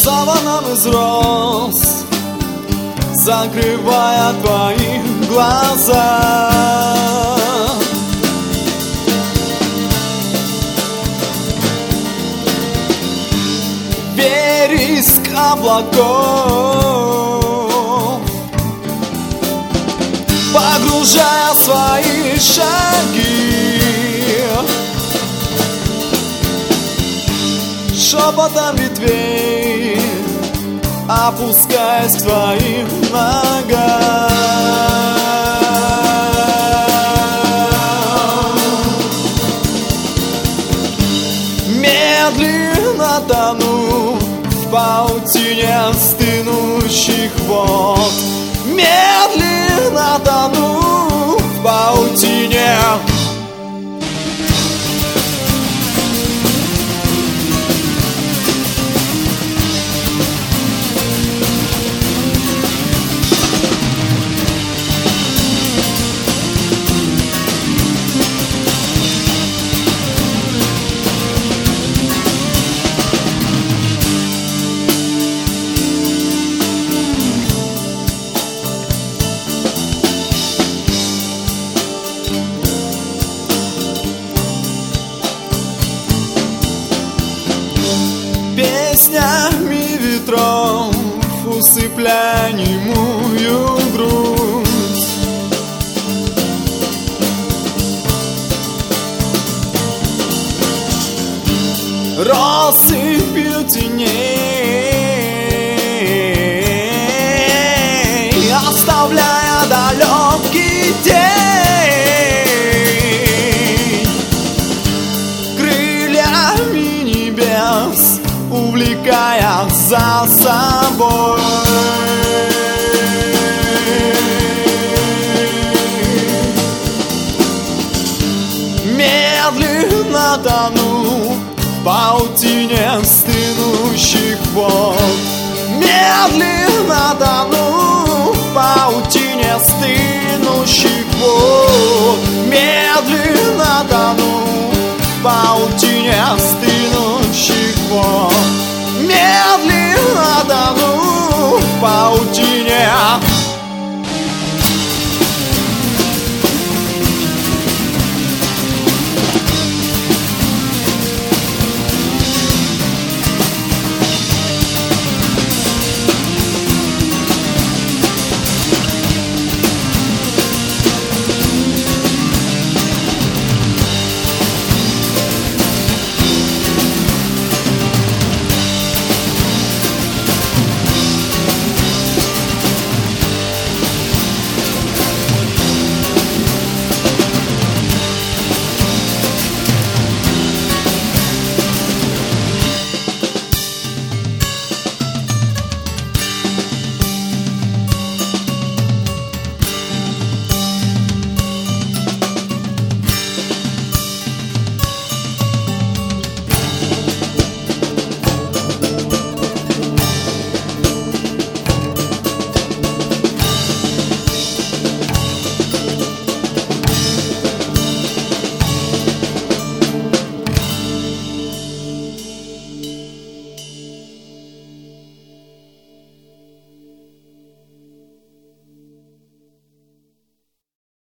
саваном из роз, закрывая твои глаза. Вереск облаков, погружая свои шаги, шепотом ветвей, опускаясь к твоим ногам. Медленно тону в паутине стынущих вод, медленно тону в паутине. Песнями ветров усыпляя немую грудь, россыпью теней, оставляя далекий день, крыльями небес увлекая за собой. Медленно тону в паутине стынущих вод, медленно тону в паутине стынущих вод, медленно тону в паутине стынущих вод, медленно тону в паутине.